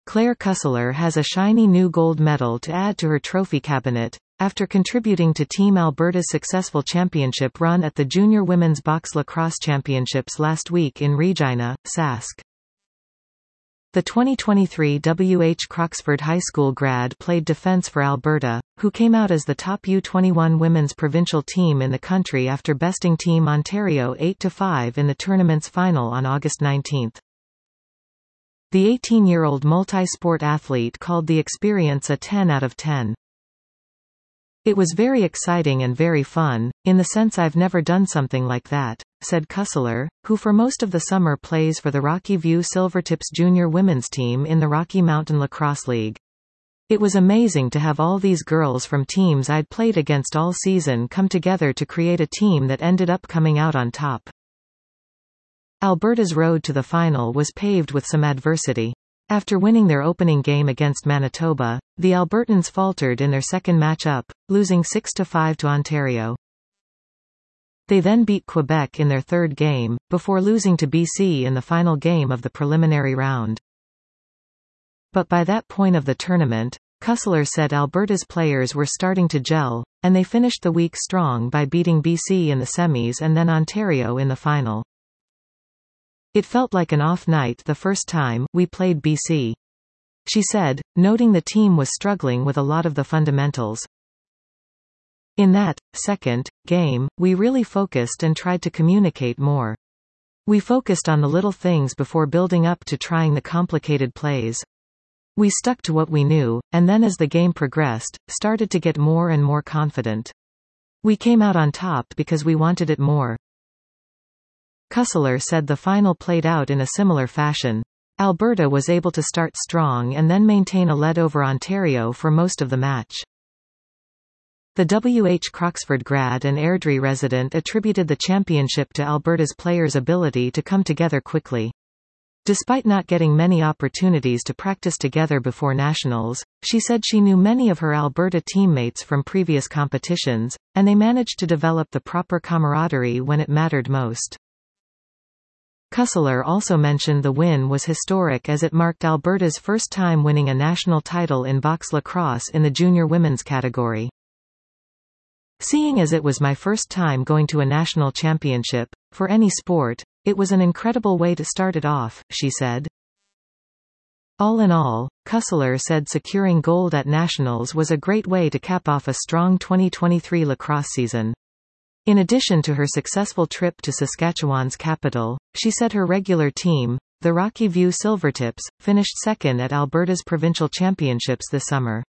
Claire Kusseler has a shiny new gold medal to add to her trophy cabinet, after contributing to Team Alberta's successful championship run at the Junior Women's Box Lacrosse Championships last week in Regina, Sask. The 2023 W.H. Croxford High School grad played defense for Alberta, who came out as the top U21 women's provincial team in the country after besting Team Ontario 8-5 in the tournament's final on August 19. The 18-year-old multi-sport athlete called the experience a 10 out of 10. "It was very exciting and very fun, in the sense I've never done something like that," said Kusseler, who for most of the summer plays for the Rocky View Silvertips junior women's team in the Rocky Mountain Lacrosse League. "It was amazing to have all these girls from teams I'd played against all season come together to create a team that ended up coming out on top." Alberta's road to the final was paved with some adversity. After winning their opening game against Manitoba, the Albertans faltered in their second match-up, losing 6-5 to Ontario. They then beat Quebec in their third game, before losing to BC in the final game of the preliminary round. But by that point of the tournament, Kusseler said Alberta's players were starting to gel, and they finished the week strong by beating BC in the semis and then Ontario in the final. "It felt like an off night the first time we played BC," she said, noting the team was struggling with a lot of the fundamentals. "In that second game, we really focused and tried to communicate more. We focused on the little things before building up to trying the complicated plays. We stuck to what we knew, and then as the game progressed, started to get more and more confident. We came out on top because we wanted it more." Kusseler said the final played out in a similar fashion. Alberta was able to start strong and then maintain a lead over Ontario for most of the match. The W.H. Croxford grad and Airdrie resident attributed the championship to Alberta's players' ability to come together quickly. Despite not getting many opportunities to practice together before nationals, she said she knew many of her Alberta teammates from previous competitions, and they managed to develop the proper camaraderie when it mattered most. Kusseler also mentioned the win was historic as it marked Alberta's first time winning a national title in box lacrosse in the junior women's category. "Seeing as it was my first time going to a national championship, for any sport, it was an incredible way to start it off," she said. All in all, Kusseler said securing gold at nationals was a great way to cap off a strong 2023 lacrosse season. In addition to her successful trip to Saskatchewan's capital, she said her regular team, the Rocky View Silvertips, finished second at Alberta's provincial championships this summer.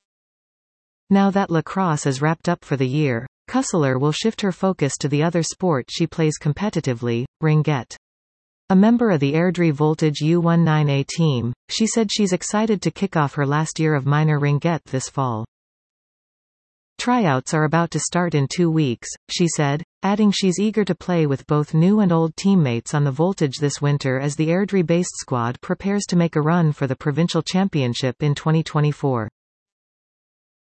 Now that lacrosse is wrapped up for the year, Kusseler will shift her focus to the other sport she plays competitively, ringette. A member of the Airdrie Voltage U19A team, she said she's excited to kick off her last year of minor ringette this fall. "Tryouts are about to start in 2 weeks," she said, adding she's eager to play with both new and old teammates on the Voltage this winter as the Airdrie-based squad prepares to make a run for the provincial championship in 2024.